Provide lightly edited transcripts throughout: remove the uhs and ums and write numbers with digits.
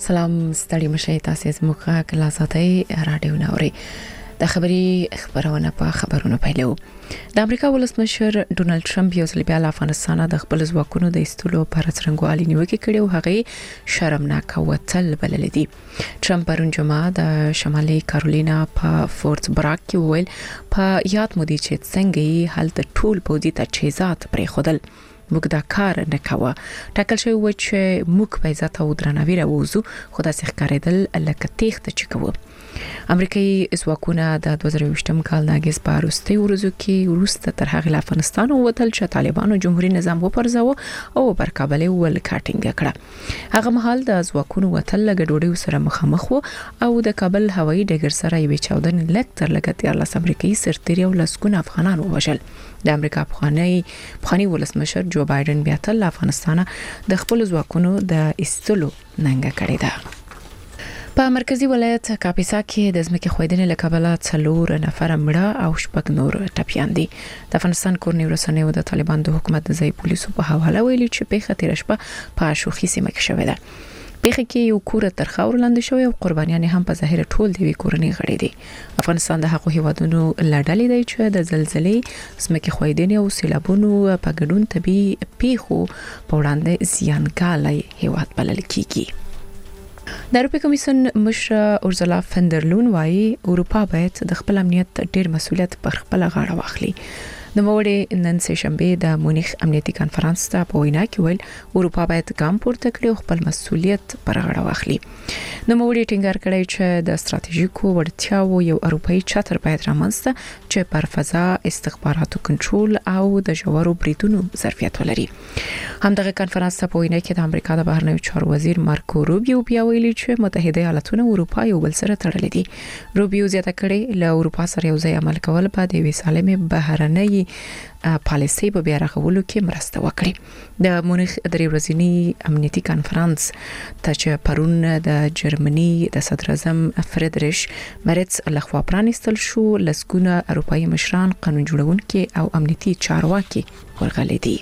سلام ستړي مشه تاسو زموږه کلاساتي رادیو نوري د خبرونه په خبرونو پیلو د امریکا ولسمشر ډونالد ټرمپ یو ځل بیا افغانستان د خپل ځواکونو د استولو پر څرنګوالي نیوکه کړې او هغه شرمناک وتل بلل دي ټرمپ پرون جمعه د شمالي کارولینا په فورت براک کې ویل په یاد مو دي چې څنګه هلته ټول پوزي تجهیزات پرې خودل موږ دا کار نه کاوه ټاکل شوی و چې موږ په عزت او درناوي راوځو خو دا ښکارېدل لکه تېښته چې کوو امریکایي ځواکونه د 2020م کال ناګیز په وروستي ورځو کې وروسته تر هغه افغانستان ووتل چې طالبانو جمهوریت نظام وپرځاو او پر کابل ول کاټینګ کړه هغه مهال د ځواکونو وتل لګډوډي سره مخامخ وو او د کابل هوایي ډګر سره یو چاودن لکتر لګتي الله امریکایي سرتیري او لسګونه افغانان ووژل د امریکا بخاني ولسمشر جو بایدن بیا تل افغانستان د خپل ځواکونو د استلو ننګه کړې ده په مرکزی ولایت کاپیسا کې د ځمکې خویدنې لکبله څلور نفر مړه او شپږ نور ټپيان دي د افغانستان کورنۍ رسنیو د طالبان د حکومت د ځای پولیسو په حواله ویلي چې پیښه تیر شپه په شوخي سیمه کې شوې ده پیښه کې یو کور تر خاور لاندې شوی او قربانیان هم په ظاهر ټول دی کورنۍ غړي دي افغانستان د هغو هیوادونو لړلې دی چې د زلزلې ځمکې خویدنې او سیلابونو په ګډون طبي پیښو په وړاندې زیانګالي هیواد بلل کیږي د اروپا کمیسیون مشر اورزلا فندرلون وايي اروپا باید د خپل امنیت ډیر مسؤلیت پر خپل غاړه واخلي د موړې نن سه شنبه د مونیخ امنیتي کانفرنس ته په وینا کې ویل اروپا باید ګام پورته کړي او خپل مسؤلیت پر غاړه واخلي د موړې ټینګار کړی چې د ستراتیژیکو وړتیاو یو اروپאי چتر باید رامنځته چې پر فضا استخباراتو کنټرول او د جوړو بریدونو ظرفیت ولري همدغه کانفرنس ته په وینا کې د امریکا د بهرنیو چارو وزیر مارکو روبیو بیا ویلي چې متحده ایالاتونه اروپا یو بل سره تړلي دي روبیو زیاته کړي له اروپا سره یو ځای عمل کول په د وسالمه بهرنۍ پالیسي په بیا راغولو کې مرسته وکړي د مونیخ درې ورځنی امنیتي کانفرنس ته چې پرون د جرمني د صدر اعظم فریدریش مرتز لخوا پرانیستل شو لسګونه اروپאי مشران قانون جوړونکي او امنیتي چارواکي ورغلي دي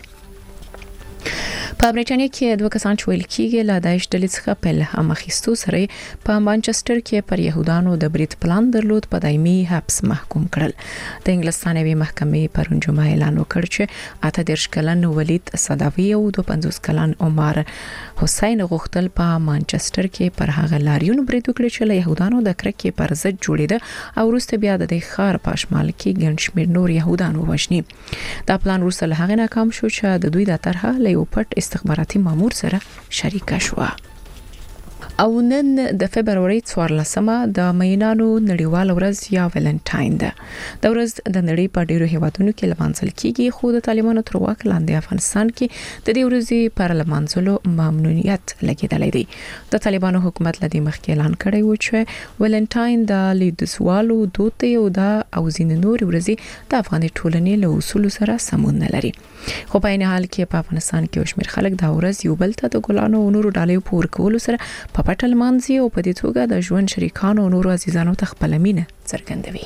په برېټانیا کې دوه کسان چې ویل کېږي له داعش ډلې څخه په الهام اخیستو سره په مانچستر کې پر يهودانو د برید پلان درلود په دایمي حبس محکوم کړل د انګلستانوي محکمې پرون جمعه اعلان وکړ چې 38 کلن ولید صداوی او 52 کلن عمر حسین غختل په مانچستر کې پر هغه لاریون برید وکړ چې له يهودانو د کرکې پر ضد جوړیده او وروسته بیا د ښار په شمال کې ګڼ شمېر نور يهودان ووژني دا پلان وروسته له هغه ناکام شو چې د دوی د طرحه له یو پټ استخباراتي مامور سره شریکه شو او نن د فبرवरी 14مه د مینانو نړیوال ورځ یا ویلنټاین ده د ورځ د نړۍ په ډیرو هیوادونو کې لمانځل کیږي خو د طالبانو تر واک لاندې افغانستان کې د دې ورځې پر لمانځلو ممنوعیت لګیدلې دي د طالبانو حکومت لدی مخکې اعلان کړی و چې ویلنټاین د لیدسوالو دوت یو د او زین نور ورځې د افغاني ټولنې له اصول سره سمون نه لري خو په نه حال کې په افغانستان کې شمیر خلک دا ورځ یو بل ته د ګلانو او نورو ډالۍ پور کول سره په پټل مانځي او په دې توګه د ژوند شریکانو او نورو عزیزانو ته خپل مینه څرګندوي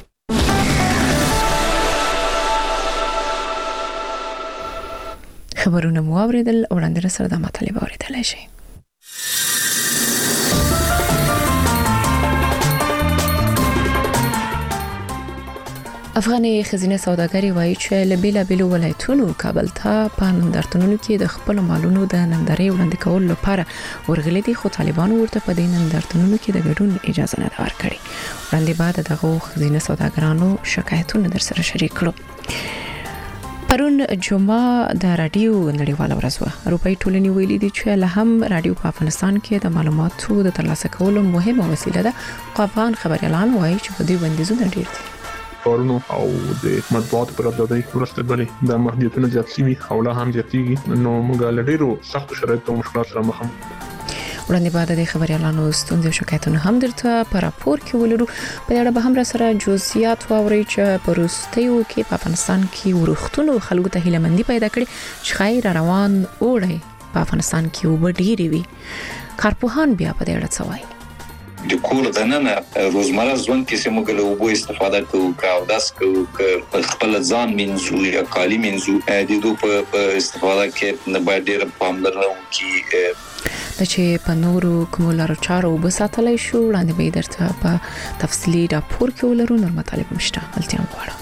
خبرونه مو اوریدل وړاندې سره د مطلب اوریدل شي افغاني خزینه سوداګری وایي چې لبیلا بیلو ولایتونو کابل ته په نندارتونونو کې د خپل مالونو د نندارې وړاندې کول لپاره ورغلي دي خو طالبانو ورته په دې نندارتونونو کې د ګډون اجازه نه ورکړي وړاندې بعد دغه خزینه سوداګرانو شکایتونه در سره شریک کړو پرون جمعه د رادیو نړیواله ورځ و اروپאי ټولنې ویلي دي چې له هم رادیو په افغانستان کې د معلوماتو د ترلاسه کولو مهمه وسیله ده افغان خبريالان وایي چې په دې بندیزونه ډیر دي کارونو او د مطبوعات پر ازادۍ ورسته بلې د محدودیتونو زیات شوي او لا هم زیاتېږي نو موږ له ډېرو سختو شرایطو او مشکلاتو سره مخ یو وړاندې بعد د خبريالانو ستونزې او شکایتونه هم درته په راپور کې ولرو په اړه به هم را سره جزئیات واوري چې په روستیو کې په افغانستان کې ورختونو خلکو ته هیلمندي پیدا کړي چې خیر روان اوړي په افغانستان کې وبډيري وي کارپوهان بیا په دې اړه څه وایي د کور دننه روزمره ژوند کې سمګل او بو استفاده کوو او داس کوو خپل ځان منځو یا کالی منځو د دوی په استفاده کې نه باید ډېر پاملرنه وکړي چې په نورو کومو لارو چارو وبساتلای شو وړاندې به درته په تفصیلی راپور کې ولرو. نور مطالب مشته التیام غواړم.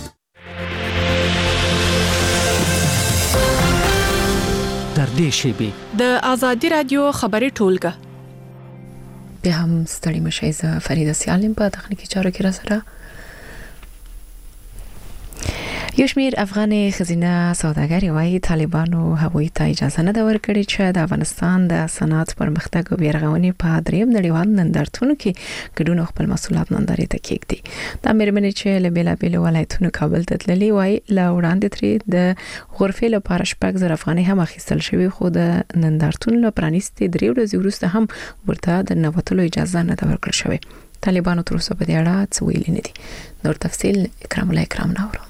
در دې شیبه د آزادي رادیو خبري ټولګه به هم ستړي مشي ز فریده سالم په تخنیکی چارو کې را سره. یو شمېر افغان خزینه سوداګر وايي طالبانو هغوی ته اجازه نه ورکړي چې د افغانستان د صنعت پرمختګ او بیارغونې په دریم نړیوال نندارتون کې ګډون خپل مسؤلیت ننداري ته کېږدي. د امریکا چې له بیلابیلو ولایتونو کابل ته تللي وايي لا وړاندې ترې د غرفې لپاره شپږ زره افغانۍ هم اخیستل شوی، خو د نندارتون له پرانیستي درې ورځې وروسته هم ورته د نوتلو اجازه نه ورکړل شوې. طالبانو تر اوسه په دې اړه څه ویلي نه دي. نور تفصیل اکرام ناورو.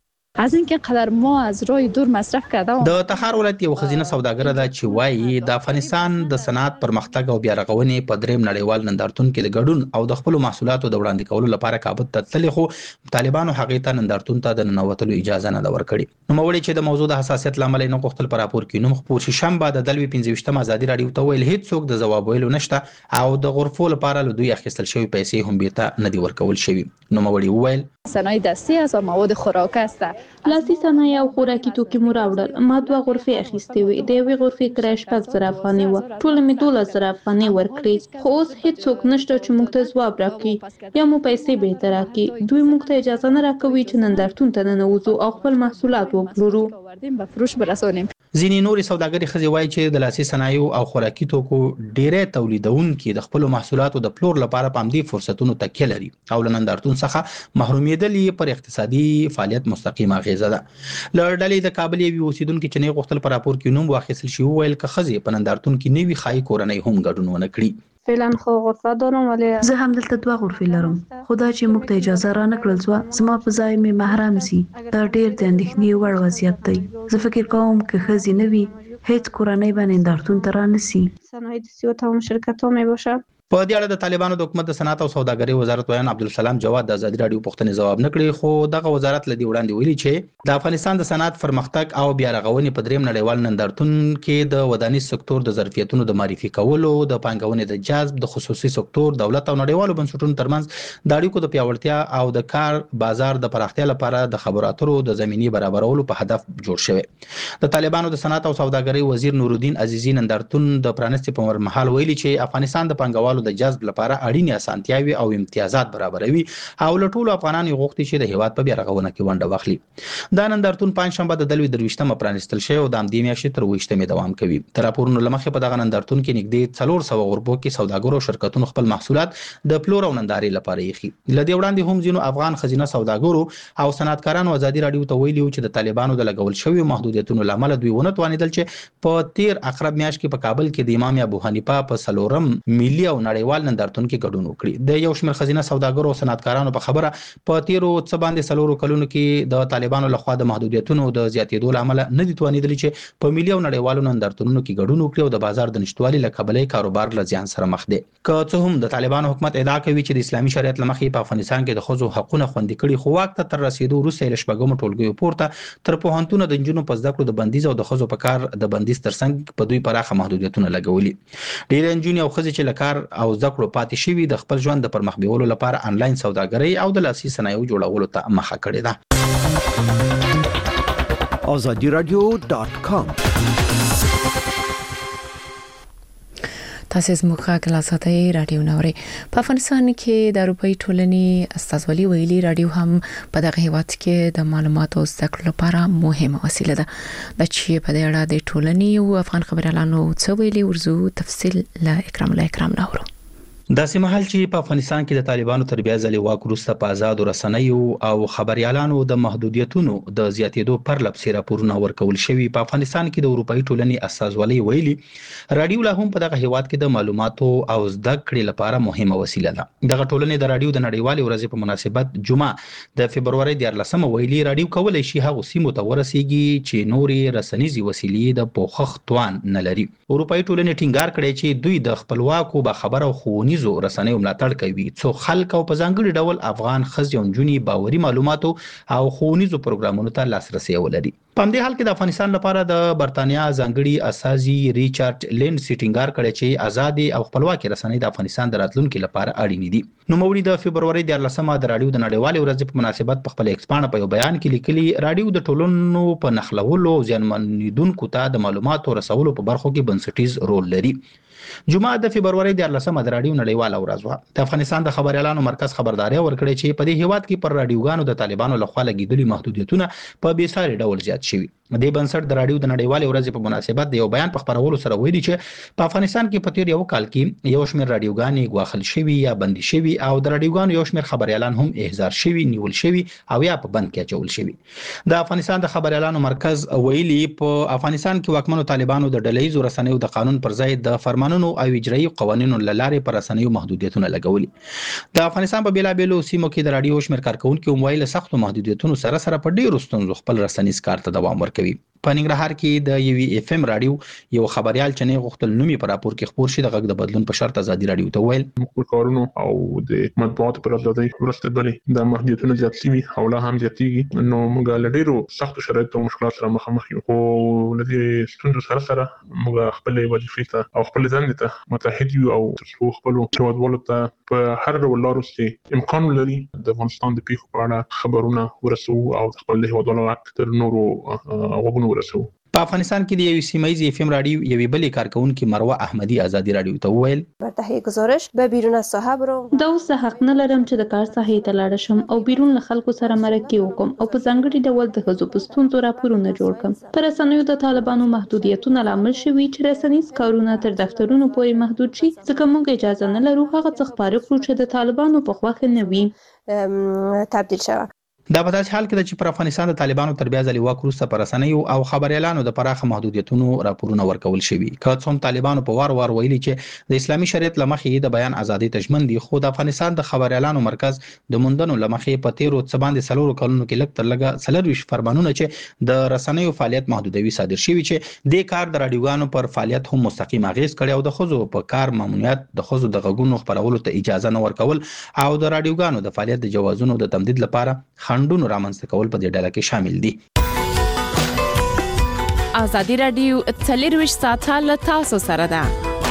از اینکه قدر ما از راه دور مصرف کردم. د تخار ولایت یو خزینه سوداګر ده چې وایي د افغانستان د صنعت پرمختګ او بیارغونې په دریم نړیوال نندارتون کې د ګډون او د خپل محصولاتو د وړاندې کولو لپاره کابل ته تللی، خو طالبانو هغه ته نندارتون ته د ننوتلو اجازه نه ورکړي. نو موري چې د موضوع د حساسیت لامل نه غوښتل پر راپور کې نو خپور شنبه د دلوي 15 ازادي رادیو ته ویل هیڅ څوک د جواب ویلو نشته او د غرفو لپاره له دوی اخیستل شوی پیسې هم بیرته نه دی ورکول شوی. نو موري ویل صنایع دستی است و مواد خوراک است. لاسي صنایع او خوراکي توکي مو راوړل. ما دوه غرفې اخیستې وې. د یوې غرفې کرایه 6,000 افغانۍ وه. ټول مې 12,000 افغانۍ ورکړې. خو اوس هیڅ څوک نشته چې موږ ته ځواب راکړي یا مو پیسې بیرته راکړي. دوی موږ ته اجازه نه راکوي چې نندارتون ته ننوځو او خپل محصولات وپلورو. به فروش برسونیم. ځینې نورې سوداګري ښځې وایي چې د لاسي صنایعو او خوراکي توکو ډېری تولیدونکي د خپلو محصولاتو د پلور لپاره په همدې فرصتونو تکیه لري او له نندارتون څخه محرومیدل یې پر اقتصادي فعالیت مستقیمه اغیزه ده. له ډلې د کابل یوې اوسیدونکي چې نه غوښتل په راپور کې نوم واخیستل شي وویل که ښځې په نندارتون کې نه وي ښایي کورنۍ هم ګډون ونه کړي. فعلا خو غرفه دارم ولی زه هم دلته دوه غرفې لرم. خدا چې موږ ته اجازه را نه کړل زما په ځای مې محرم سي. دا ډېر د اندېښنې وړ وضعیت دی. زه فکر کوم که ښځې نه وي هیڅ کورنۍ به نندارتون ته رانسي. صنایع دستی و تمام شرکت‌ها می باشه. په دې اړه د طالبانو د حکومت د صنعت او سوداګرۍ وزارت ویان عبدالسلام جواد د آزادي رادیو پوښتنې ځواب نه کړی، خو دغه وزارت لدی وړاندې ویلي چې د افغانستان د صنعت پرمختګ او بیارغونې په دریم نړیوال نندارتون کې د ودانیز سکتور د ظرفیتونو د معرفي کولو، د پانګونې د جذب، د خصوصي سکتور، دولت او نړیوالو بنسټونو ترمنځ د اړیکو د پیاوړتیا او د کار بازار د پراختیا لپاره د خبرو اترو د زمینی برابرولو په هدف جوړ شوی. د طالبانو د صنعت او سوداګرۍ وزیر نورالدین عزیزی نندارتون د پرانستي په مهال ویلي چې افغانستان د پانګوالو د جذب لپاره اړینې اسانتیاوي او امتیازات برابروي او له ټولو افغانانو غوښتي چې د هیواد په بیارغونه کې ونډه واخلي. دا نندارتون پنځشنبه د دلوي 23مه پرانستل شوی او د همدې میاشتې تر 28مې دوام کوي. تر راپورونو لمخې په دغه نندارتون کې نږدې 400 غربو کې سوداګرو شرکتونو خپل محصولات د پلور او ننداري لپاره یخي. لدی وړاندې هم ځینو افغان خزینه سوداګرو او صنعتکارانو آزادي رادیو ته ویلي چې د طالبانو د لګول شوی محدودیتونو لامل دوی ونه توانیدل چې په 13 اقرب میاشت کې په کابل کې د امام ابو حنیفه په سلورم ملي او نړیوال نندارتون کې ګډون وکړي. د یو شمېر خزینه سوداګرو او صنعتکارانو په خبره په تیرو څه باندې سلورو کلونو کې د طالبانو لخوا د محدودیتونو د زیاتېدو لامل نه دي توانیدل چې په ملي او نړیوالو نندارتونونو کې ګډون وکړي او د بازار د نشټوالي له کبلې کاروبار له زیان سره مخ دي. که څه هم د طالبانو حکومت ادعا کوي چې د اسلامي شریعت لمخې په افغانستان کې د ښځو حقوقونه خوندي کړي، خو واک ته تر رسیدو وروسته له شپږمو ټولګیو پورته تر پوهنتون د نجونو په زده کړو د بندیز او د ښځو په کار د بندیز ترڅنګ په دوی پراخه محدودیتونه لګولي. ډېر نجونې او ښځې چې له کار او زده کړو پاتې شوي د خپل ژوند د پرمخ بیولو لپاره انلاین سوداګرۍ او د لاسي صنایعو جوړولو ته مخه کړې ده. azadiradio.com تاسو زموږ غږ ساتي رادیو نوري. په افغانستان کې د اروپאי ټولنې استازولي ویلي رادیو هم په دغه هیواد کې د معلوماتو او زده کړو لپاره مهمه وسیله ده. د چې په دې اړه د ټولنې او افغان خبريالانو څه ویلي ورزو تفصیل لا اکرام نورو. داسې مهال چې په افغانستان کې د طالبانو تر بیا ځلې واک وروسته په آزادو رسنیو او خبريالانو د محدودیتونو د زیاتېدو پر لپسې راپورونه ورکول شوي، په افغانستان کې د اروپאי ټولنې استازولۍ ویلي رادیو لا هم په دغه هیواد کې د معلوماتو او زده کړې لپاره مهمه وسیله ده. دغه ټولنې د رادیو د نړیوالې ورځې په مناسبت جمعه د فبرवरी 14 ویلي رادیو کولای شي هغه سیمو ته ورسیږي چې نورې رسنیزي وسیلې د پوښښ توان نه لري. اروپאי ټولنې ټینګار کړی چې دوی د خپلواکو به خبر او ښوونیزو ټولنیزو رسنیو ملاتړ کوي څو خلک او په ځانګړي ډول افغان ښځې او نجونې باوري معلوماتو او ښوونیزو پروګرامونو ته لاسرسي ولري. په همدې حال کې د افغانستان لپاره د برتانیا ځانګړي اساسي ریچارډ لینډ ټینګار کړی چې آزادي او خپلواکي رسنۍ د افغانستان د راتلونکو لپاره اړینې دي. نوموړي د فبرवरी 14 د رادیو د نړیوالې ورځې په مناسبت په خپل ایکس پاڼه په یو بیان کې لیکلي رادیو د ټولنو په نښلولو او ځانمنیدونکو ته د معلوماتو رسولو په برخو کې بنسټیز رول لري. جمعه د فبرवरी 14 د رادیو نړیواله ورځ وه. د افغانستان د خبريالانو مرکز خبرداري ورکړې چې په دې هیواد کې پر رادیوګانو د طالبانو لخوا لګیدلي محدودیتونه په بیساري ډول زیات شوي. د بنسټ د رادیو د نړیوالې ورځې په مناسبت د یو بیان په خبرولو سره ویلي چې په افغانستان کې په تیر یو کال کې یو شمېر رادیوګانې ګواښل شوي یا بندي شوي او د رادیوګانو یو شمېر خبريالان هم احضار شوي، نیول شوي او یا په بند کې اچول شوي. د افغانستان د خبريالانو مرکز ویلي په افغانستان کې واکمنو طالبانو د ډلهیزو رسنیو د قانون پر ځای د فرمانونو او اجرایي قوانینو لاره پر رسنیو محدودیتونه لګولي. د افغانستان په بیلابېلو سیمو کې د رادیو شمېر کارکونکو موبایل سختو محدودیتونو سره په ډیرو ستونزو خپل رسنیز کار ته دوام ورکوي. په ننګرهار کې د یوې اف ام رادیو یو خبريال چې نه غوښتل نومي پر راپور کې خبر شي د غږ د بدلون په شرط ازادي رادیو ته ویل موږ کارونو او د مطبوعات پر ازادي ورسته بلې د محدودیتونو زیات شوي او لا هم زیاتېږي. نو موږ له ډیرو سختو شرایطو او مشکلاتو سره مخامخ یو. خو لدې ستونزو سره موږ خپل وظیفې ته او خپل ځان ته متحد یو او تاسو خپل هیوادوالو ته په هر ډول لارو چې امکان لري د افغانستان د پیښو په اړه خبرونه ورسو او خپل هیوادوالو تر نورو غوږونو ورسو. په افغانستان کې د یو سیمایي اف ام رادیو یوې بلې کارکونکو مروه احمدی ازادي رادیو ته ویل بر تهیه گزارش به بیرون از ساحه برم. دا اوس حق نه لرم چې د کار ساحې ته لاړ شم او بیرون له خلکو سره مرکه وکم او په ځانګړي ډول د ښځو په ستونزو راپورونه جوړ کړم. پر رسنیو د طالبانو محدودیتونه لامل شوي چې رسنیز کارونه تر دفترونو پورې محدود شي، ځکه موږ اجازه نه لرو هغه څه خپاره کړو چې د طالبانو په خوښه نه وي تبدیل شوه. دا په داسې حال کې چې پر افغانستان د طالبانو تر بیا ځلې واک وروسته پر رسنیو او خبريالانو د پراخه محدودیتونو راپورونه ورکول شوي. که څوم طالبانو په وار ویلي چې د اسلامي شریعت لمخې د بیان ازادي تضمین دي، خو د افغانستان د خبريالانو مرکز د موندنو لمخې په تیرو څه باندې سلورو کلونو کې لږ تر لږه 23 فرمانونه چې د رسنیو فعالیت محدودوي صادر شوي چې د کار د رادیوګانو پر فعالیت هم مستقیم اغیز کړي او د خزو په کار ممنوعیت، د خزو د غږونو خبرولو ته اجازه نه ورکول او د رادیوګانو د فعالیت د جوازونو د تمدید لپاره خندونو رامنځته کول په دې ډله کې شامل دي. ازادي رادیو 24 ساعته له تاسو سره ده.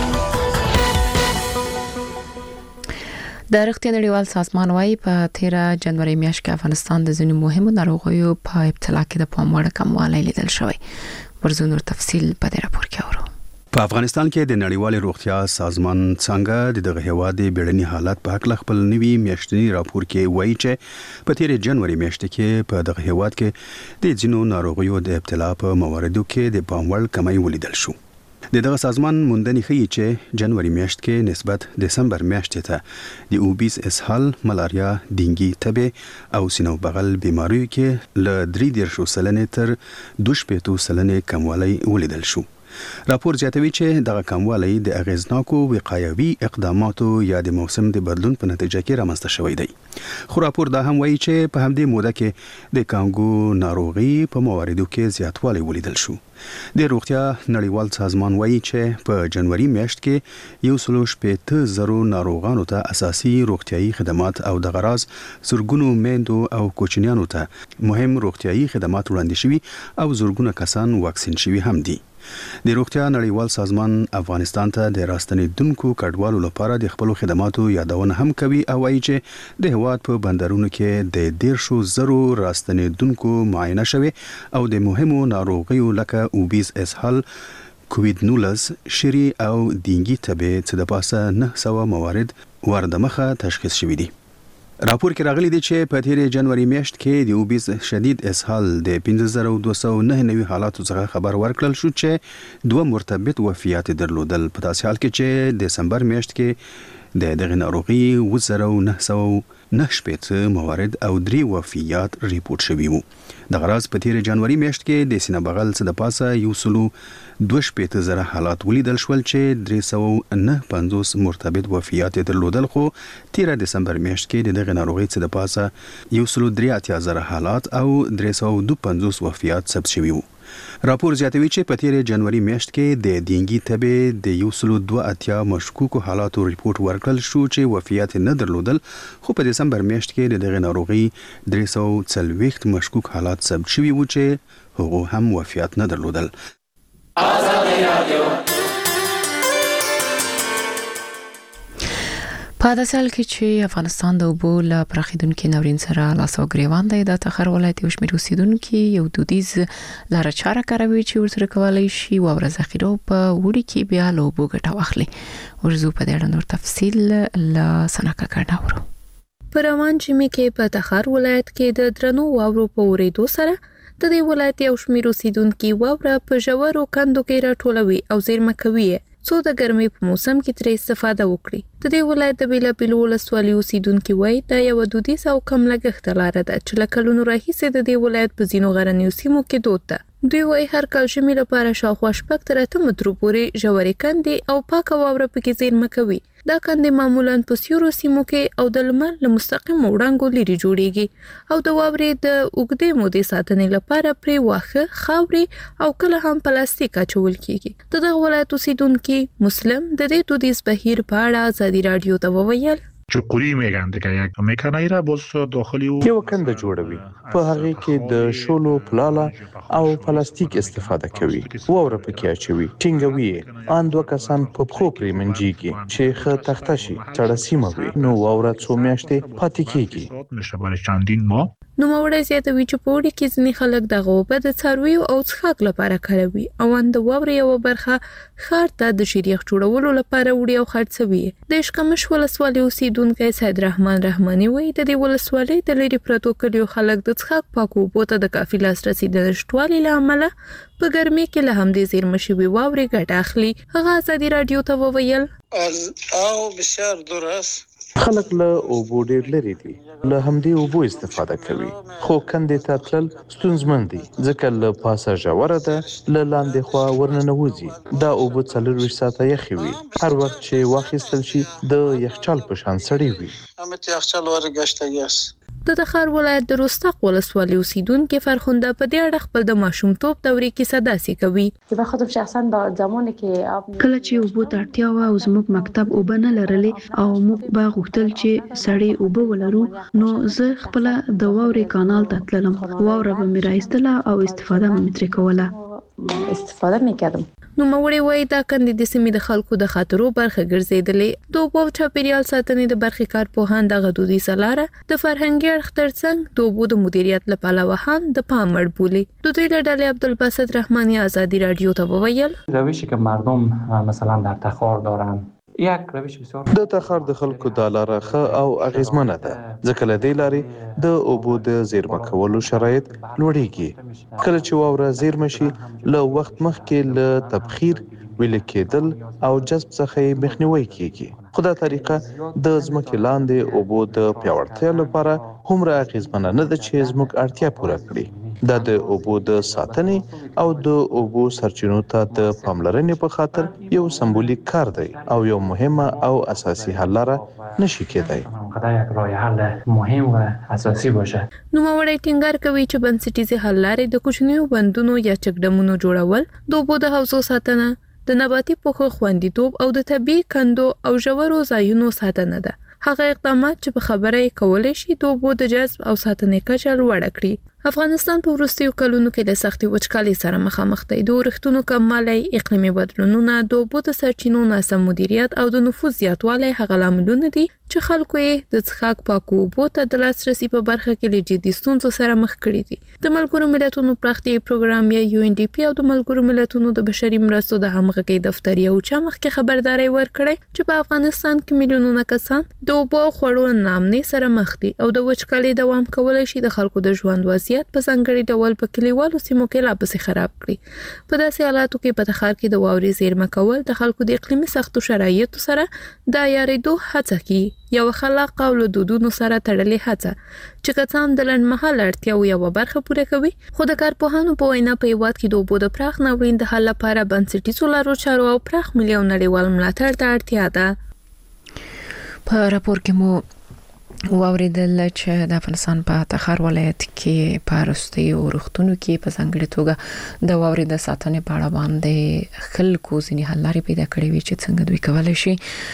د روغتیا نړیوال سازمان وايي په 13 جنوري میاشت کې افغانستان د ځینو مهمو ناروغیو په ابتلا کې د پام وړ کموالی لیدل شوی. ورزو نور تفصیل په دې راپور کې اورو. په افغانستان کې د نړیوال روغتیا سازمان څنګه دغه هیواد د بیړني حالت په اړه خپل نوي میاشتنی راپور کې وایي چې په 13 جنوري میاشت کې په دغه هیواد کې د ځینو ناروغیو د ابتلا په مواردو کې د پام وړ کمی ولیدل شو. دغه سازمان موندنې ښیي چې جنوري میاشت کې نسبت دسمبر میاشتې ته د اوبیس اسهال، ملاریا، ډینګي، تبه او سینو بغل بیماریو کې له 3% تر 2% کموالی ولیدل شو. راپور زیاتوي چې دغه کموالی د اغیزناکو وقایوي اقداماتو یا د موسم د بدلون په نتیجه کې رامنځته شوی دی. خو راپور دا هم وایي چې په همدې موده کې د کانګو ناروغي په مواردو کې زیاتوالی ولیدل شو. د روغتیا نړیوال سازمان وایي چې په جنوري میاشت کې 1.8 ناروغانو ته اساسي روغتيایي خدمات او د غراض زرګونو میندو او کوچنیانو ته مهم روغتيایي خدمات وړاندې شوي او زرګونه کسان واکسین شوي هم دي. د روغتیا نړیوال سازمان افغانستان ته د راستنیدونکو کډوالو لپاره د خپل خدماتو یادونه هم کوي او وايي چې د هواد په بندرونو کې د 100,000 راستنیدونکو معاینه شوي او د مهمو ناروغیو لکه اوبیس اسهال، کووید-19، شری او ډینګي تبه څخه د پاسه 900 موارد وردمخه تشخیص شوي دي. راپور کې راغلي دي چې په 13 جنوري میاشت کې د اوبیس شدید اسهال د 5209 حالاتو څخه خبر ورکړل شو چې 2 مرتبط وفیات درلودل. په داسې حال کې چې دسمبر میاشت کې د دغه ناروغي 1909 موارد او 3 وفیات ریپورت شوي وو. د غراض په 13 جنوري میاشت کې د سینه بغل څخه د پاسه 2.0 حالات ولیدل شول چې 359 مرتبط وفیات درلودل. خو 13 دسمبر میاشت کې دغه ناروغي څخه د پاسه 183 حالات او 352 وفیات ثبت شوي وو. راپور زیاتوي چې په تیر جنوري میاشت کې د دینګي تبې د 102 مشکوکو حالاتو ریپورت ورکړل شو چې وفیات نه درلودل، خو په دسمبر میاشت کې دغه ناروغي 340 مشکوک حالات ثبت شوي وو چې هغه هم وفیات نه درلودل. په داسې حال کې چې افغانستان د اوبو له پراخېدونکي ناورین سره لاس او ګریوان دی، د تخار ولایت یو شمېر اوسېدونکي یو دودیز لاره چاره کاروي چې ورسره کولی شي واوره ذخیره په وړي کې بیا له اوبو ګټه واخلي. ورزو په دې اړه نور تفصیل له سناکا کړه اورو. په روان ژمي کې په تخار ولایت کې د درنو واورو په اورېدو سره د دې ولایت یو شمېر اوسېدونکي واوره په ژورو کندو کې راټولوي او زیرمه کوي څو د ګرمۍ په موسم کې ترې استفاده وکړي. د دې ولایت د بیلابیلو ولسوالیو اوسېدونکي وایي دا یوه دودیزه او کم لګښته لاره ده چې له کلونو راهیسې د دې ولایت په ځینو غرنیو سیمو کې دود ده. دوی وایي هر کال ژمي لپاره شاوخوا 6 تر 8 مترو پورې ژورې کندې او پاکه واوره پکې زیرمه کوي. دا کندې معمولاً په سیورو سیمو کې او د لمر له مستقیمو وړانګو لرې جوړیږي او د واورې د اوږدې مودې ساتنې لپاره پرې واښه، خاورې او کله هم پلاستیک اچول کیږي. د دغه ولایت اوسېدونکي مسلم د دې دودیز بهیر په اړه آزادي رادیو ته وویل چقوری میگن دیگه یک میکنه را باز داخلی یو کنده جوړوي، په هغه کې د شولو پلاله او پلاستیک استفاده کوي، واوره پکې اچوي، ټینګوي، ان دوه کسان په پخو پرې منځيږي چې خه تخته شي چړه سیمه وي، نو واوره څو میاشتې پاتې کیږي. نشه برای چندین ماه. نو موړی زیاتوي چې په وړي کې ځینې خلک دغه اوبه د څارویو او څښاک لپاره کاروي او ان د واورې یوه برخه ښار ته د شیریخ جوړولو لپاره وړي او خرڅوي. د اشکمش ولسوالۍ اوسېدونکی سید رحمان رحماني وایي د دې ولسوالۍ د لرې پرتو کلیو خلک د څښاک پاکو اوبو ته د کافي لاسرسي د نشتوالي له امله په ګرمۍ کې له همدې زیرمه شوي واورې ګټه اخلي. هغه آزادي رادیو ته وویل او بسیار درست خلک له اوبو ډېر لري دي، له همدې اوبو استفاده کوي، خو کندې ته تلل ستونزمن دي ځکه له پاسه ژوره ده، له لاندې خوا ورننوځي. دا اوبه 24 ساعته یخې وي، هر وخت چې واخیستل شي د یخچال په شان سړې وي. همت یخچال ورګشتګي است. د تخار ولایت د رستاق ولسوالۍ اوسېدونکي فرخنده په دې اړه خپل د ماشومتوب دورې کې صداسي کوي. زه خودم شخصا با زمانی که کله چې اوبو ته اړتیا وه او زموږ مکتب اوبه نه لرلې او موږ به غوښتل چې سړې اوبه ولرو، نو زه خپله د واورې کانال ته تللم، واوره به مې راایستله او استفاده به مې ترې کوله. استفاده میکردم. نو موړی وایي دا کندې د سیمې د خلکو د خاطرو برخه ګرځېدلې. د اوبو او چاپیریال ساتنې د برخې کارپوهان دغه دودیزه لاره د فرهنګي اړخ ترڅنګ د اوبو د مدیریت له پلوه هم د پام وړ بولي. د دوی له ډلې عبدالباسط رحماني آزادي رادیو ته وویل روشی که مردم مثلا در تخار دارن یک روش بسیار د تخار د خلکو د لاره ښه او اغیزمنه ده ځکه له دې لارې د اوبو د زیرمه کولو شرایط لوړیږي. کله چې واوره زیرمه شي له وخت مخکې له تبخیر، ویلې کېدل او جذب څخه یې مخنیوی کیږي. خو دا طریقه د ځمکې لاندې اوبو د پیاوړتیا لپاره هومره اغیزمنه نه ده چې زموږ اړتیا پوره کړي. دا د اوبو د ساتنې او د اوبو سرچینو ته د پاملرنې په خاطر یو سمبولیک کار دی او یو مهمه او اساسي حل لاره نشي کېدای. خدای یک راه حل مهم و اساسي باشه. نو موړی ټینګار کوي چې بنسټیزي حل لارې د کوچنیو بندونو یا چکډمونو جوړول، د اوبو د حوضو ساتنه، د نباتي پوښو خوندیتوب او د طبیعي کندو او ژورو ځایونو ساتنه ده. هغه اقدامات چې په خبره یې کولای شي د اوبو د جذب او ساتنې کچه لوړه کړي. افغانستان په وروستیو کلونو کې د سختې وچکالۍ سره مخامخ دی. د ورښتونو کموالی، اقلیمي بدلونونه، د اوبو د سرچینو ناسم مدیریت او د نفوذ زیاتوالی هغه لاملونه دي چې خلکو یې د څښاک پاکو اوبو ته د لاسرسي په برخه کې له جدي ستونزو سره مخ کړي دي. د ملګرو ملتونو پراختیایي پروګرام یا UNDP او د ملګرو ملتونو د بشري مرستو د همغږۍ دفتر یو چا مخکې خبرداری ورکړی چې په افغانستان کې میلیونونه کسان د اوبو او خوړو ناامنۍ سره مخ دي او د وچکالۍ دوام کولی شي د خلکو د ژوند وضعیت په ځانګړي ډول په کلیوالو سیمو کې لا پسې خراب کړي. په داسې حالاتو کې په تخار کې د واورې زیرمه کول د خلکو د اقلیمي سختو شرایطو سره د عیارېدو هڅه کوي، یو خلاق او له دودونو سره تړلې هڅه چې که څه هم د لنډمهاله اړتیاو یوه برخه پوره کوي، خو د کارپوهانو په وینا په هېواد کې د اوبو د پراخ ناورین د حل لپاره بنسټیزو لارو چارو او پراخ ملي او نړیوال ملاتړ ته اړتیا ده. په راپور کې مو واوریدل چې د افغانستان په تخار ولایت کې په رستي او روختونو کې په ځانګړي توګه د واوري د ساتنې په اړه باندې خلکو ځینې حل لارې پیدا کړې وي چې څنګه دوی کولای شي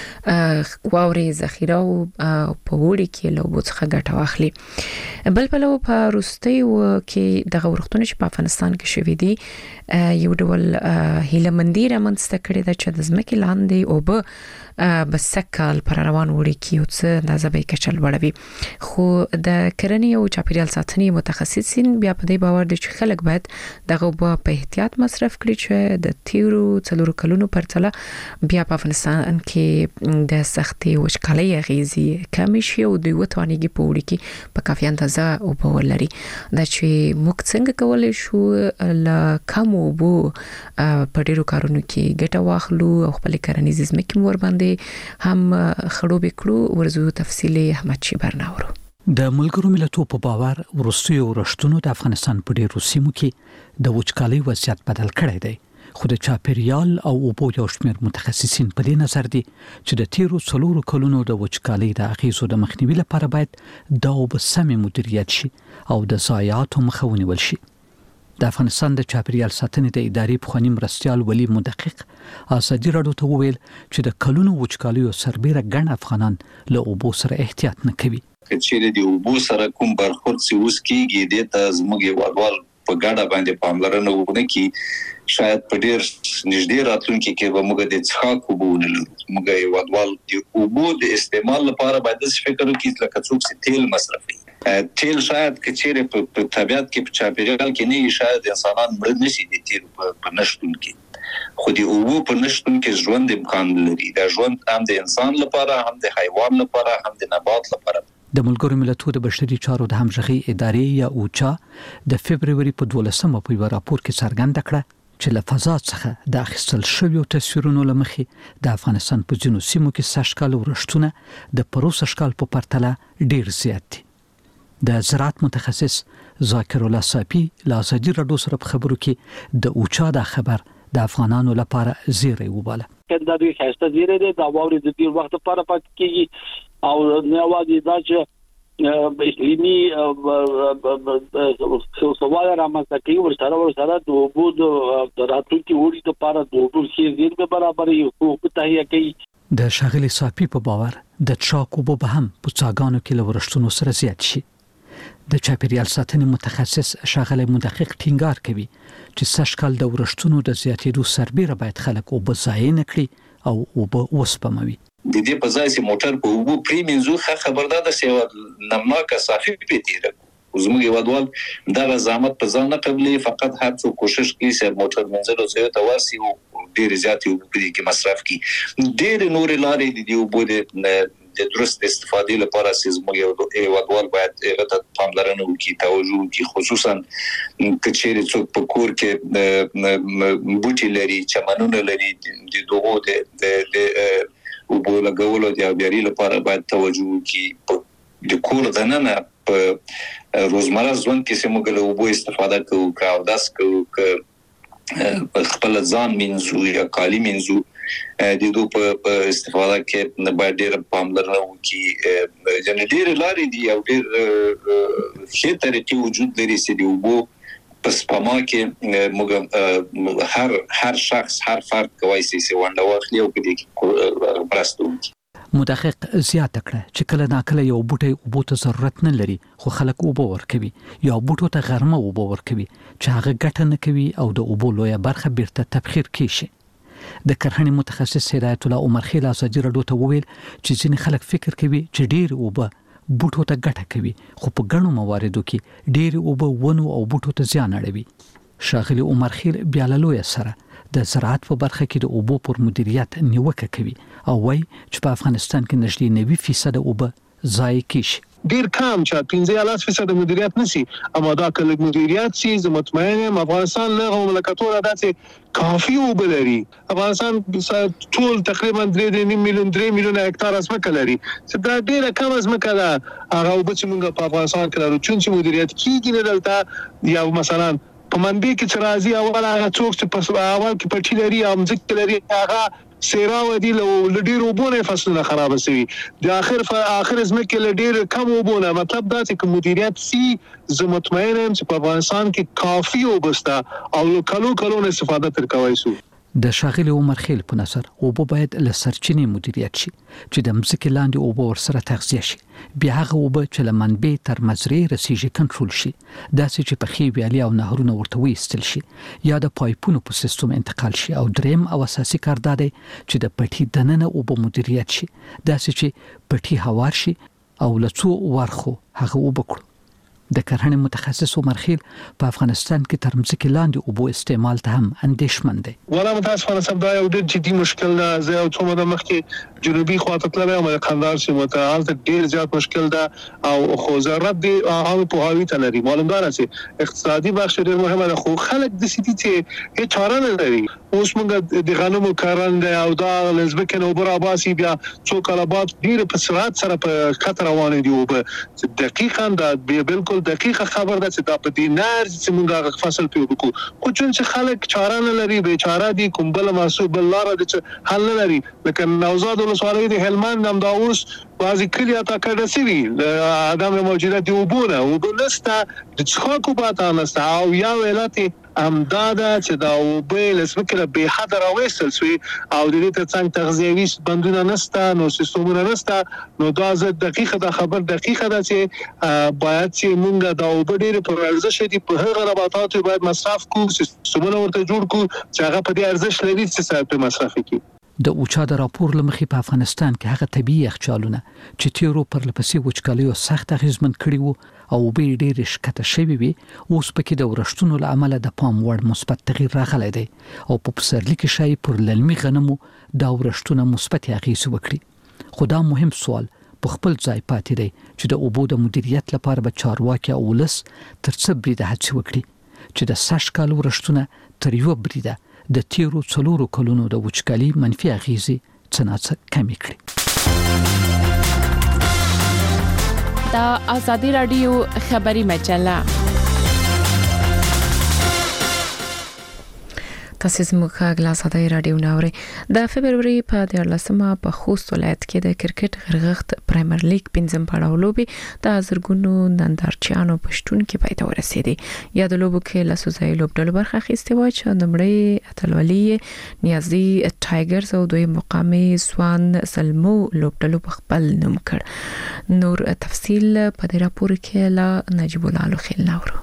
واوري ذخیره او په وړي کې له اوبو څخه ګټه واخلي. بل په لور په رستي کې د روختونو چې په افغانستان کې شوې دي یو ډول هیلمندي رامنځته کړې ده چې د ځمکې لاندې اوبه بسکل پر روان وړي کې یو څه د ځبې کچل وړوي. خو د کرنې او چاپیریال ساتنې متخصصین بیا په دې باور دي چې خلک باید دغه په احتیاط مصرف کړي چې د تیرو 4 کلونو پرتله بیا په افغانستان کې د سختي وچکالۍ اغیزې کم شي او دوی وتوانیږي په وړي کې په کافي اندازه اوبه ولري. دا چې موږ څنګه کولای شو له کم اوبو په ډیرو کارونو کې ګټه واخلو او خپل کرنیز ځمکې مور باندې هم خړوب کړو ورزو تفصیلی احمد شي برناورو. د ملګرو ملتونو په باور ورستي او رښتونو د افغانستان په ډیرو سیمو کې د وچکالۍ وضعیت بدل کړی دی. خو د چاپیریال او اوبو یو شمېر متخصصین په دې نظر دي چې د تیرو 4 کلونو د وچکالۍ د اغیزو د مخنیوي لپاره باید د اوبو سمې مدیریت شي او د ضایعاتو مخه ونیول شي. د افغانستان د چاپیریال ساتنې د ادارې پخوانی مرستیال ولی مدقق ازادي راډیو ته وویل چې د کلونو وچکالیو سربېره ګڼ افغانان له اوبو سره احتیاط نه کوي. چې د اوبو سره کوم برخورد سی اوس کېږي د تاسمږي وړوال په ګډه باندې پاملرنه وکړي چې شاید په ډیر نږدې راتلونکي کې به موږ د څښاک اوبو ونلرو. موږ یو وړوال د اوبو د استعمال لپاره باید فکر وکړو لکه څوک چې تیل مصرفوي. تیل شاید کچېره په طبيعت کې په چاپیریال کې نه شاید انسانان مړ نشي د تیل په نشټون کې. خو د اوبو په نشټون کې ژوند امکان لري. دا ژوند هم د انسان لپاره هم د حیوان لپاره هم د نبات لپاره. د ملګرو ملتونو د بشري چارو د همغږي ادارې یا اوچا د فبرवरी په 12مه په راپور کې څرګنده کړه چې له فضا څخه د اخیستل شویو تصویرونو لمخې د افغانستان په ځینو سیمو کې سشکال ورښتونه د پروسه شکال په پرتله ډیر زیات دي. د زراعت متخصص ذاکر الله صافي له ازادي راډیو سره په خبرو کې د اوچا د خبر د افغانانو لپاره زیری وباله. دا دوی خاصه زیری ده د واوري د ډیر وخت لپاره پاتې کیږي او نه وادي دا چې بهلینی سوال رامنځته کوي ورسره د اوبو د راتلونکي وړي لپاره د اوبو خېزیر به برابر یو حقوق تهیه کوي. د شاغلي صافي په باور د چاکو به هم په څاګانو کې لورشتونو سره زیات شي. د چاپیریال ساتنې متخصص شاغلي مدقق ټینګار کوي چې سشکال د ورشتونو د زیاتېدو سربېره باید خلک اوبه ضایع نه کړي او اوبه وسپموي. د دې په ځای چې موټر په اوبو پریمنځو خبردار ده چې نمناکه صافي پیتیره زموږ ودوال دا زحمت په ځان نه قبلي فقط هر څو کوشش کوي چې موټر منځلو زه ته واسي او ډیر زیات اوبه کې مصرف کوي. ډیر نور لارې دي اوبه د درست استفادې لپاره زموږ ودوال باید هغه پاملرنه وکړي توجه وکړي خصوصا کچېرې څوک په کور کې بوټي لري چمنونه لري د دوغو د اوبو لګولو د اوبیاري لپاره باید توجه وکړي. د کور دننه په روزمره ژوند کې سمګل اوبو استفاده کوو او داس کوو خپل ځان منځو یا کالی منځو د دوی په استفاده کې باید ډېر پاملرنه وکړي. یعنی ډېر لارې دي او ډېر ښه طریقې وجود لري چې د اوبو په سپما کې موږ هر شخص هر فرد کوي چې ونده واخلي او په دې کې مرسته وکړي. مدقق زیاته کړه چې کله ناکله یو بوټی اوبو ته ضرورت نه لري خو خلک اوبه ورکوي یا بوټو ته غرمه اوبه ورکوي چې هغه ګټه نه کوي او د اوبو لویه برخه بیرته تبخیر کیږي. د کرهڼې متخصص هدایت الله عمر خیل ازادي راډیو ته وویل چې ځینې خلک فکر کوي چې ډیر اوبه بوټو ته ګټه کوي خو په ګڼو مواردو کې ډیر اوبه ونو او بوټو ته زیان اړوي. شاغلي عمر خیل بیا له لوی سره د زراعت په برخه کې د اوبو پر مدیریت نیوکه کوي او وايي چې په افغانستان کې نږدې 90% اوبه ضایع کیږي. ډیر کم چې 15% مدیریت نشي اما دا کله مدیریت شي زه مطمئن یم افغانستان له مملکتونو داسې کافي اوبه لري. افغانستان ټول تقریبا 3 میلیون هکتار ځمکه لري چې دا ډیره کم ځمکه ده هغه اوبه چې موږ په افغانستان کې لرو چې مدیریت کیږي نه دلته یا مثلا په منبع کې چې راځي اول هغه څوک چې په اول کې پټی لري او ځکه لري هغه سیراو دي له ډیر وبونه فصلونه خراب شوي د اخر زمکه له ډیر کم وبونه مطلب دا چې مدیریت سي زه مطمئن یم چې په افغانستان کې کافي وبسته او کلو استفاده تر کوي سو د شاغلي عمر خیل په نظر اوبه باید له سرچینې مدیریت شي چې د مځکې لاندې اوبه ورسره تغذیه شي بیا هغه اوبه چې له منبع تر مزرعې رسیږي کنټرول شي داسې چې په ښې ویالې او نهرونه ورته وایستل شي یا د پایپونو په سیستم انتقال شي او دریم او اساسي کار دا دی چې د پټي دننه اوبه مدیریت شي داسې چې پټي هوار شي او له څو ورخو هغه اوبه کړو د کرهڼې متخصص عمر خیل په افغانستان کې تر مځکې لاندې اوبو استعمال ته هم اندېښمن دی. ولا متاسفانه سبدا یو ډېر جدي مشکل ده. زه یو څو مده مخکې جنوبي خواته تللی یم د کندهار سیمې ته، هلته ډېر زیات مشکل ده او خو ضرورت دی هغه پوهاوي ته لري. معلومدار چې اقتصادي بخش ډېر مهمه ده، خو خلک داسې دي چې هېڅ چاره نه لري. اوس موږ د غنمو کرنده او دا له ځمکې نه اوبه راباسي، بیا څو کاله بعد ډېر په سرعت سره په خط روانې دي اوبه. دقیقا دا بالکل دقیقه خبر ده چې دا په دې نه چې موږ هغه فصل پرې وکړو، خو چون چې خلک چاره نه لري، بیچاره دي، کوم بل محسوب بل لاره دي چې حل نه لري. لکه نوزاد ولسوالۍ د هلمند هم دا اوس بعضې کلي اته کډه سوي د عدم موجودیت د اوبه نشته، د څښاک اوبه نشته. او یو علت همدا ده چې دا اوبه له ځمکې نه بې حده راویستل سوي او د دې تر څنګ تغذیوي بندونه نشته، نو سیستمونه نشته. نو دا زه دقیقه دا خبر دقیقه ده چې باید چې موږ دا اوبه ډېرې پر ارزښت دي، په هغه نباتاتو باید مصرف کړو، سیستمونه ورته جوړ کړو چې هغه په دې ارزښت لري چې سره په مصرف کړي. د اوچا د راپور لمخې په افغانستان کې هغه طبيعي یخچالونه چې تیرو پر لپسې وچکالیو سخت اغیزمن کړي وو او به ډېر شکته شوي وي، اوس پکې د ورښتونو له امله د پام وړ مثبت تغییر راغلی دی او په پسرلي کې شای پر للمي غنمو دا ورښتونه مثبت اغیز وکړي. خو دا مهم سوال په خپل ځای پاتې دی چې د اوبو د مدیریت لپاره به چارواکي او ولس تر څه بریده هڅې وکړي چې د سږ کال ورښتونه تر یوه بریده د تیرو 4 کلونو د وچکالي منفي اغیزې څه ناڅه کمې کړي. دا آزادی رادیو خبری مجله. تاسو زموږ غلا آزادی رادیو ناوړي. د فبرवरी په 14مه په خوست ولایت کې د کرکټ غرغښت پرایمر لیګ 5م پړاو لوبي د زرګونو نندارچیانو پښتون کې پای ته ورسېدي. یا د لوبو کې لاسوځي لوبډلو برخه اخیستې و چې د مړی اتلولي نیازي ټایګرز او دوی مقامي سوان سلمو لوبډلو په خپل نوم کړ. نور تفصیل په دې راپور کې لا نجیب الله خیل ناورو.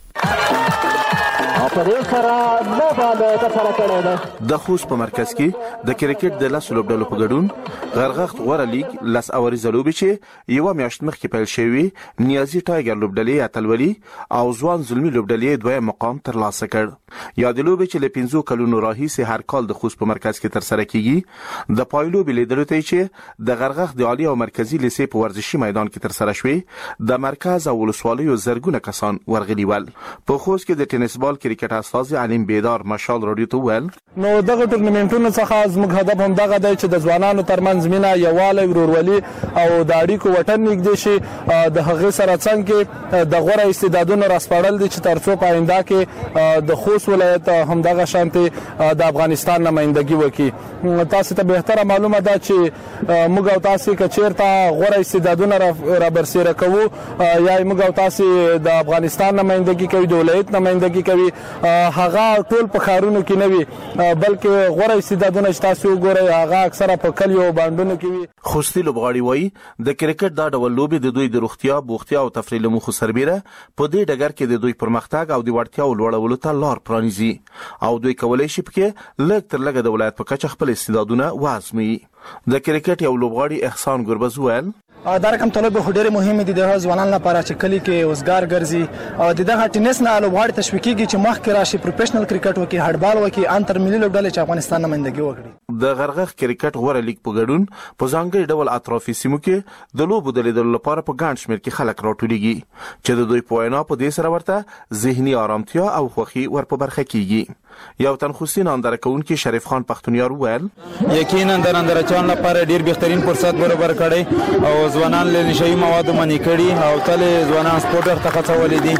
د خوست په مرکز کې د کرکټ د لاس لوبډلو په ګډون غرغښت غوړه لیګ لاس اوري زلوبي چې یو میاشت مخکې پیل شوی نیازي ټایګر لوبډلې اتلولي او ځوان زلمي لوبډلې دوی مقام ترلاسه کړ. یا د لوبې چې له 15 کلونو راهیسې هر کال د خوست په مرکز کې تر سره کیږي، د پایلو بلیدلو ته چې د غرغښت د عالی او مرکزی لیسې په ورزشي میدان کې تر سره شوی، د مرکز او ولسوالیو زرګونه کسان ورغلي ول. په خوست کې د ټینس بال کرکټ استاد علیم بیدار مشال رادیو ته ویل، نو دغه ټورنمنټونو څخه زموږ هدف هم دغه دی چې د ځوانانو ترمنځ مینه، یووالی، ورورولي او د اړیکو وطن نږدې شي. د هغې سره څنګ د غوره استعدادونو راسپړل دي چې ترڅو په آینده کې د خوست ولایت هم دغه شانتې د افغانستان نمائندګي وکړي. تاسو ته بهتره معلومه ده چې موږ او تاسو که چیرته غوره استعدادونه را برسېره کوو یا موږ او تاسو د افغانستان نمائندګي کوي، د ولایت نمائندګي کوي، هغه ټول په ښارونو کې نه وي، بلکې غوره استعدادونه چې تاسو وګورئ هغه اکثره په کلیو او بانډونو کې وي. خوستي لوبغاړي وایي د کرکټ دا ډول لوبې د دوی د روغتیا، بوختیا او تفریح له موخو سربېره په دې ډګر کې د دوی پرمختګ او د وړتیاو لوړولو ته لار پرانیزي او دوی کولی شي پکې لږ تر لږه د ولایت په کچه خپل استعدادونه وازموي. د کرکټ یو لوبغاړي احسان ګربز ویل، دا رقم طلب خو ډېر مهم دي د ځوانانو لپاره چې کلی کې اوسګار ګرځي او دغه ټینس نه لوبغاړي تشویقيږي چې مخکې راشي پروفیشنل کرکټ وکړي، هډبال وکړي، انتر ملي لوبډلې چې افغانستان نمائندګي وکړي. د غرغښت کرکټ غوړه لیګ په ګډون په ځانګړي ډول اطرافي سیمو کې د لوبو د لیدلو لپاره په ګڼ شمېر کې خلک راټولېږي چې د دوی په وینا په دې سره ورته ذهني آرامتیا او خوښي ورپه برخه کیږي. یو تنخوستي ننداره کوونکی شریف خان پښتونیار ویل، یقینا د نندارچیانو لپاره ډیر بهترین فرصت برابر کړي او ځوانان له نشئی موادو منې کړي او تل ځوانان سپورټ ته هڅولې دي.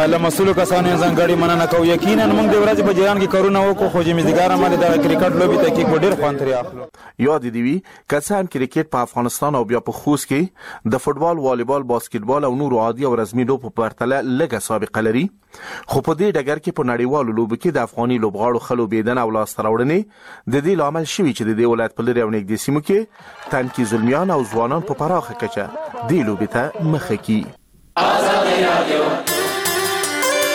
له مسؤلو کسانو ځانګړي مننه کوو. یقینا موږ د ورځې په جریان کې کارونه وکړو خو جمیزګار باندې د کرکټ لوبي تحقیق ډېر خوند ترې اخلو. یاد دی وی کسان کرکټ په افغانستان او بیا په خوست کې د فوتبال، والیبال، باسکټبال او نورو عادي او رسمي لوبو په پرتله لږه سابقه لري، خو په دې ډګر کې په نړیوالو لوبو کې د افغاني لوبغاړو خلو بيدن او لاسته راوړنې د دې لامل شوي چې د دې ولایت په لري او نږدې سیمو کې تنکي زلمیان او ځوانان په پراخه کچه دې لوبې ته مخه کړي.